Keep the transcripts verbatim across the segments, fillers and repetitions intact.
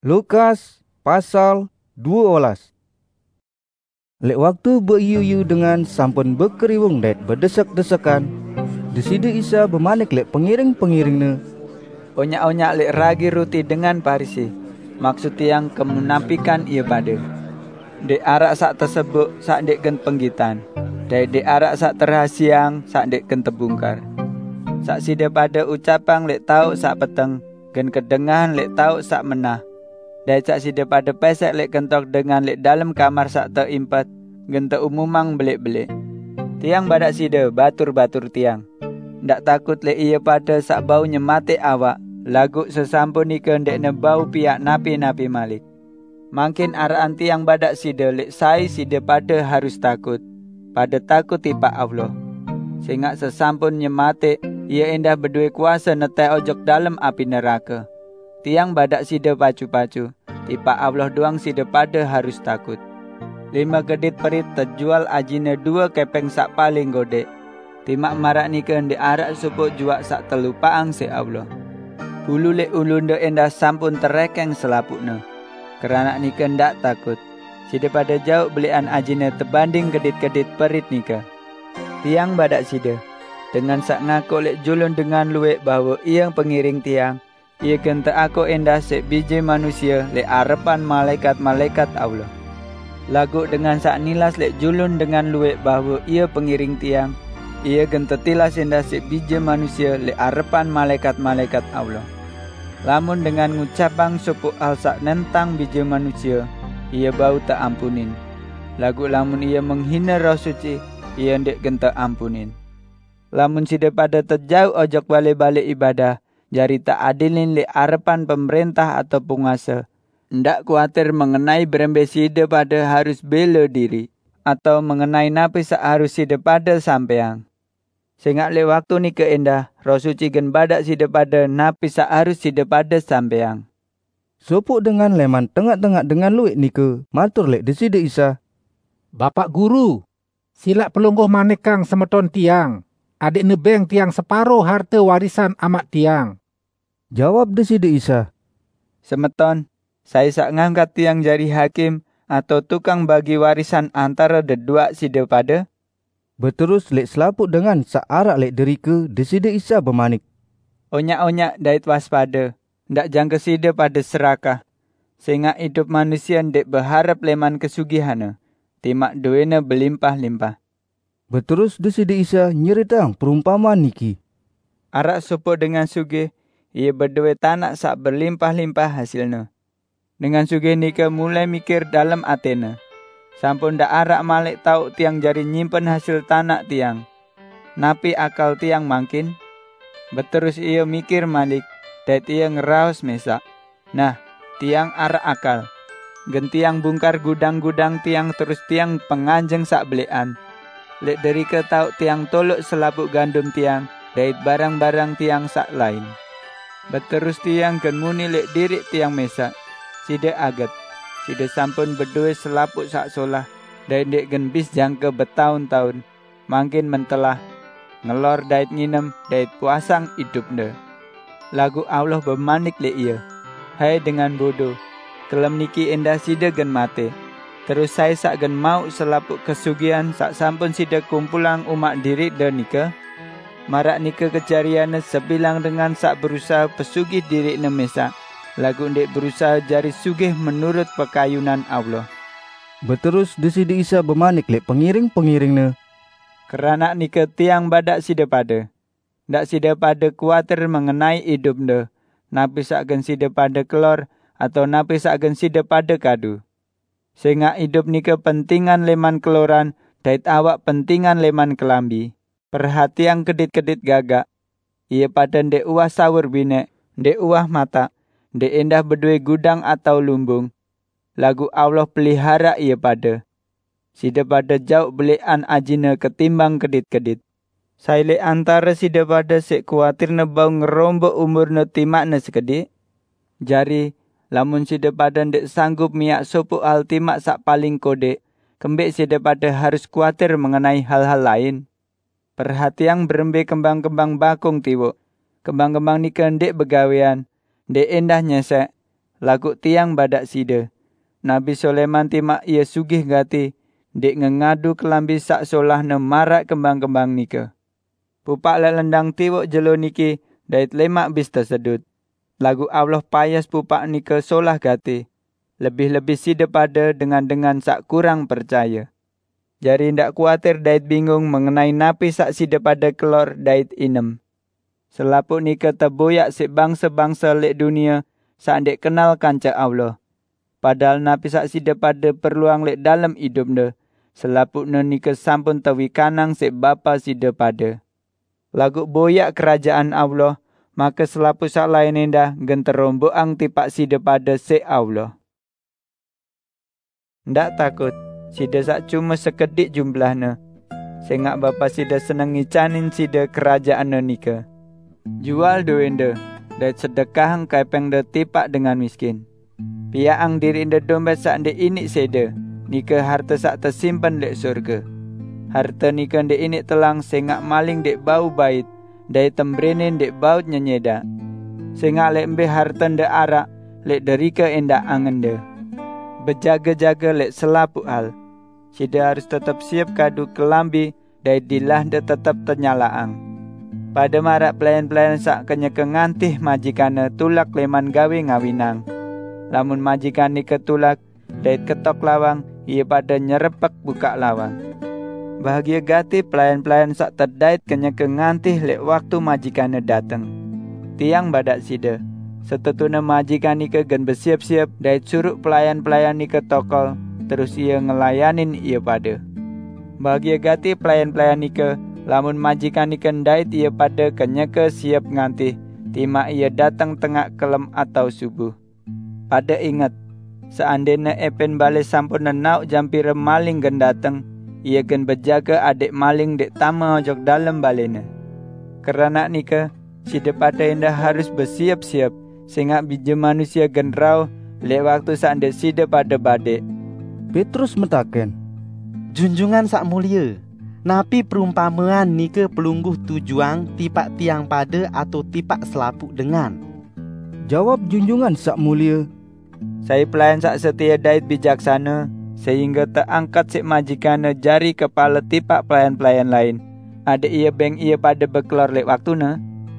Lukas pasal dua belas. Lek waktu beriu-iu dengan sampun berkeriwung dan berdesak-desakan, Deside Isa bemanik lek pengiring-pengiringnya, onyak-onyak lek ragi roti dengan Parisi, maksud tiang kemunafikan ia pada. Dek arak sak tersebut sak dek gen penggitan, dan dek arak sak terhasiang sak dek gen tebungkar. Sak sida pada ucapang lek tau sak peteng, gen kedengahan lek tau sak menah. Dan sak sida pada pesek lek kentok dengan lek dalam kamar sak terimpet, gen umumang belik-belik. Tiang badak sida batur-batur tiang. Ndak takut lek ia pada sak bau nyemate awak, lagu sesampun ika ndekne bau piak napi-napi malik. Mangkin araan tiang badak sida lek sai sida pada harus takut. Pada takut tipak Allah. Sehingga sesampun nyemate, ia endah berdua kuasa netai ojok dalam api neraka. Tiang badak sida pacu-pacu, tipak Allah doang sida pada harus takut. Lima gedit perit terjual ajine dua kepeng sak paling godek. Timak marak nika ndek arak supuk juak sak telu paang se Allah. Ulu lek ulunde endah sampun terekeng selapukne. Kerana nika ndak takut. Sida pada jauh belian ajine terbanding gedit-gedit perit nika. Tiang badak sida, dengan sak ngaku lek julun dengan luwek bahawa ia pengiring tiang, ia kenta aku endah sek biji manusia lek arepan malaikat-malaikat Allah. Lagu dengan sak nilas lek julun dengan luwek bahawa ia pengiring tiang, ia kenta tilas endah sek biji manusia lek arepan malaikat-malaikat Allah. Lamun dengan ngucapang supuk hal sak nentang biji manusia, ia bau tak ampunin. Lagu lamun ia menghina roh suci, ia ndek kenta ampunin. Lamun sida pada terjauh ojok balik-balik ibadah, jari tak adilin lek arepan pemerintah atau penguasa. Ndak kuatir mengenai berembe sida pada harus bela diri, atau mengenai napi sak harus sida pada sampeang. Sehingga lek waktu ni keendah, roh suci gen badak sida pada napi sak harus sida pada sampeang. Supuk dengan leman tengah-tengah dengan luik nika, matur lek Deside Isa, Bapak Guru, silak pelungguh manekang semeton tiang, adik nebeng tiang separuh harta warisan amak tiang. Jawab Deside Isa, Semeton, saya sak ngangkat tiang jadi hakim atau tukang bagi warisan antara dedua sida pada. Berterus lek selaput dengan sak arak lek derika, Deside Isa bemanik, Onyak-onyak dait waspada, ndak jangka sida pada serakah. Sehingga hidup manusia ndek berharap leman kesugihana, timak duena berlimpah-limpah. Berterus Deside Isa nyeritang perumpamaan niki. Arak supuk dengan sugih, ia berdua tanak sak berlimpah-limpah hasilnya. Dengan sugih nika mulai mikir dalam atena. Sampun dak arak malik tau tiang jari nyimpen hasil tanak tiang. Napi akal tiang mangkin? Berterus ia mikir malik, dan ia ngeraos mesak. Nah, tiang arak akal. Gen tiang bungkar gudang-gudang tiang terus tiang penganjeng sak belian. Lek dari ke tau tiang tolok selapuk gandum tiang, dait barang-barang tiang sak lain. Berterus tiang gen muni lek dirik tiang mesak. Sida aget, sida sampun berdua selapuk sak solah, dait dek gen bis jangka bertahun-tahun. Mangkin mentelah, ngelor dait nginem, dait puasang hidupne. Lagu Allah bermanik lek ia, hai dengan bodoh, kelem niki endah sida gen mate. Terus saya sak gen mau selapuk kesugihan sak sampun sida kumpulang umak diri dan nika. Marak nika kejariane sebilang dengan sak berusaha pesugih diri mesak. Lagu ndek berusaha jari sugih menurut pekayunan Allah. Berterus Deside Isa bemanik lek pengiring-pengiringnya, Kerana nika tiang badak sida pada. Ndak sida pada kuatir mengenai hidupne. Napi sak gen sida pada kelor atau napi sak gen sida pada kadu. Sehingga hidup nika pentingan leman keloran, dait awak pentingan leman kelambi. Perhatian kedit-kedit gagak. Ia pada ndek uah sawur binek, ndek uah mata, ndek endah berdua gudang atau lumbung. Lagu Allah pelihara ia pada. Sida pada jauh belian ajine ketimbang kedit-kedit. Saile antara sida pada sek kuatir nebau ngerombok umurne timakne sekedik. Jari, lamun sida pada ndek sanggup miak supuk hal timak sak paling kodek, kembek sida pada harus kuatir mengenai hal-hal lain. Perhatian berembe kembang-kembang bakung tiwuk. Kembang-kembang nika ndek begawean, ndek endah nyesek. Lagu tiang badak sida. Nabi Sulaiman timak ia sugih gati, dek ngengadu kelambi sak solah ne marak kembang-kembang nika. Pupak lek lendang tiwuk jelo niki, dait lemak bis tersedut. Lagu Allah payas pupak nika solah gati. Lebih-lebih sida pada dengan-dengan sak kurang percaya. Jari ndak kuatir dait bingung mengenai napi sak sida pada kelor dait inem. Selaput nika terboyak si bangsa-bangsa lek dunia sak dek kenal kanca Allah. Padahal napi sak sida pada perluang lek dalam hidup ne. Selaput ne nika sampun tawi kanang si bapa sida pada. Lagu boyak kerajaan Allah, maka selaput sak lain endah genteromboang tipak sida pada si Allah. Ndak takut, sida sak cuma sekedik jumlahnya. Sengak bapa sida seneng ngicanin sida kerajaan nika. Jual duende, dan sedekah kaipeng de tipak dengan miskin. Piaang diri inde dompet sak de inik sida, nika harta sak tersimpan dek surga. Harta nika dek inik telang sengak maling dek bau bait, dai tembrenin dek baut nyenyeda. Sengak lek mbe harta dek arak, lek derika endak angen de. Berjaga-jaga lek selaput hal. Sida harus tetap siap kadu kelambi dai dilah de tetap tenyalaang. Pada marak pelayan-pelayan sak kenyeke ngantih majikane tulak leman gawe ngawinang. Lamun majikan ni ketulak dai ketok lawang, ia pada nyerepek buka lawang. Bahagia gati pelayan-pelayan sak terdait kenyeke ngantih lek waktu majikane dateng. Tiang badak sida. Setetuna majikan nika gen bersiap-siap dait suruh pelayan-pelayan nika tokol, terus ia ngelayanin ia pada. Bahagia gati pelayan-pelayan nika, lamun majikan nika dait ia pada kenyeke siap ngantih, timak ia datang tengah kelem atau subuh. Pada ingat, seandainya epen bale sampun nenauk jampire maling gen dateng, ia gen berjaga adik maling dek tama ojok dalam balena. Kerana nika, sida pada indah harus bersiap-siap, sehingga bija manusia genrau lek waktu sak ndek sida pada badek. Petrus mentaken, Junjungan sak mulia, napi perumpamaan nika pelungguh tujuan tipak tiang pada atau tipak selaput dengan? Jawab junjungan sak mulia, Saya pelayan sak setia dait bijaksana, sehingga terangkat si majikane jari kepala tipak pelayan-pelayan lain. Ada ia beng ia pada berkelor lek waktuna.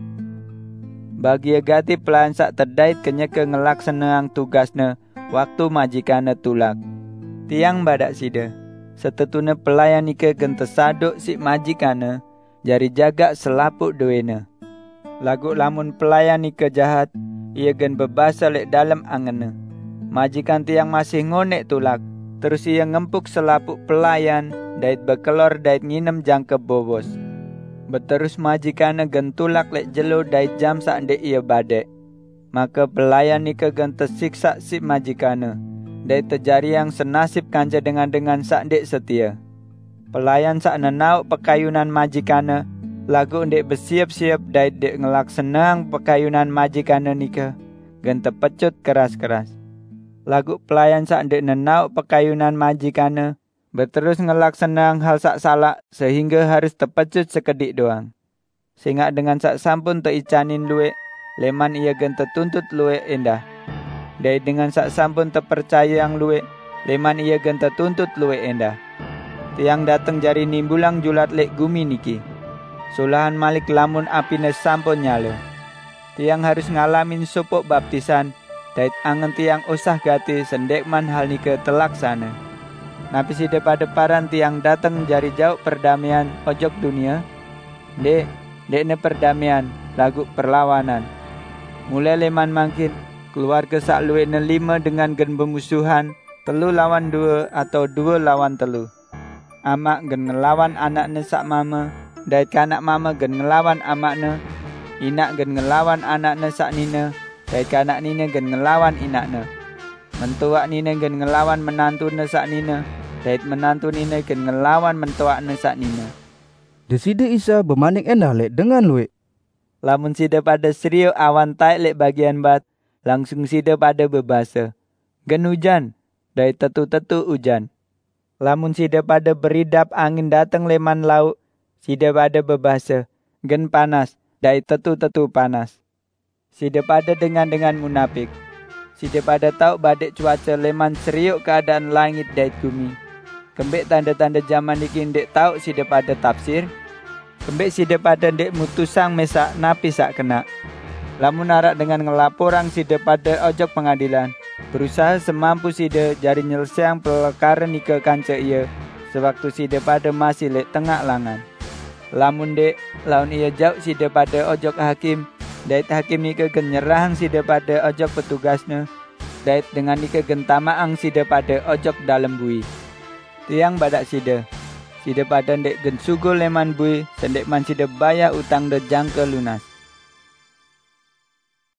Bahagia gati pelayan sak terdait kenyeke ngelaksanaan tugasnya waktu majikane tulak. Tiang badak sida, setetuna pelayan ike gen tersaduk si majikane, jari jaga selaput duena. Lagu lamun pelayan ike jahat, ia gen bebasa lek dalam angene. Majikan tiang masih ngonek tulak, terus ia ngempuk selaput pelayan, dait berkelor dait nginem jangke bobos. Berterus majikane gen tulak lek jelo dait jam sak ndek ia badek. Maka pelayan nika gen tersiksa si majikane, dait terjari yang senasib kanca dengan-dengan sak ndek setia. Pelayan sak nenauk pekayunan majikane, lagu ndek bersiap-siap dait dek ngelaksanang pekayunan majikane nika, gen terpecut keras-keras. Lagu pelayan sak ndek nenauk pekayunan majikane, berterus ngelaksanang hal sak salah sehingga harus terpecut sekedik doang. Sehingga dengan sak sampun teicanin luwe, leman ia gen tertuntut luwe endah. Dai dengan sak sampun terpercaya yang luwe, leman ia gen tertuntut luwe endah. Tiang dateng jari nimbulang julat lek gumi niki. Sulahan malik lamun apine sampun nyala. Tiang harus ngalamin sopok baptisan, dait angen tiang usah gati sendekman hal nike telaksana. Napi sida pada paran tiang dateng jari jauh perdamaian ojok dunia. Dek, dekne perdamaian, lagu perlawanan. Mulai leman mangkin, keluarga sak luwene lima dengan gen bermusuhan, telu lawan dua atau dua lawan telu. Amak gen ngelawan anakne sak mama, dait kanak mama gen ngelawan amakne. Inak gen ngelawan anakne sak nina, dait kanak nina gen ngelawan inakne. Mentuak nina gen ngelawan menantune sak nina, dait menantu nina gen ngelawan mentuakne sak nina. Desida Isa bermanik endah lek dengan luwe. Lamun sida pada serio awan taik lek bagian bat, langsung sida pada bebasa. Gen hujan, dai tetu-tetu hujan. Lamun sida pada beridap angin datang leman lauk, sida pada bebasa. Gen panas, dai tetu-tetu panas. Sida pada dengan-dengan munafik. Sida pada tahu badek cuaca leman seriuk keadaan langit dait bumi. Kembek tanda-tanda zaman niki ndek tahu sida pada tafsir. Kembek sida pada ndek mutusang mesak napi sak kena. Lamun arak dengan ngelaporang sida pada ojok pengadilan. Berusaha semampu sida jari nyelesaiang perkara nika kanca iya. Sewaktu sida pada masih lek tengah langan. Lamun dek laun ia jauh sida pada ojok hakim. Dait hakim nika gen nyerahang sida pada ojok petugasnya. Dait dengan nika gen tamaang sida pada ojok dalam bui. Tiang badak sida. Sida pada ndek gen sugul leman bui, sendek man sida bayar utang de jangka lunas.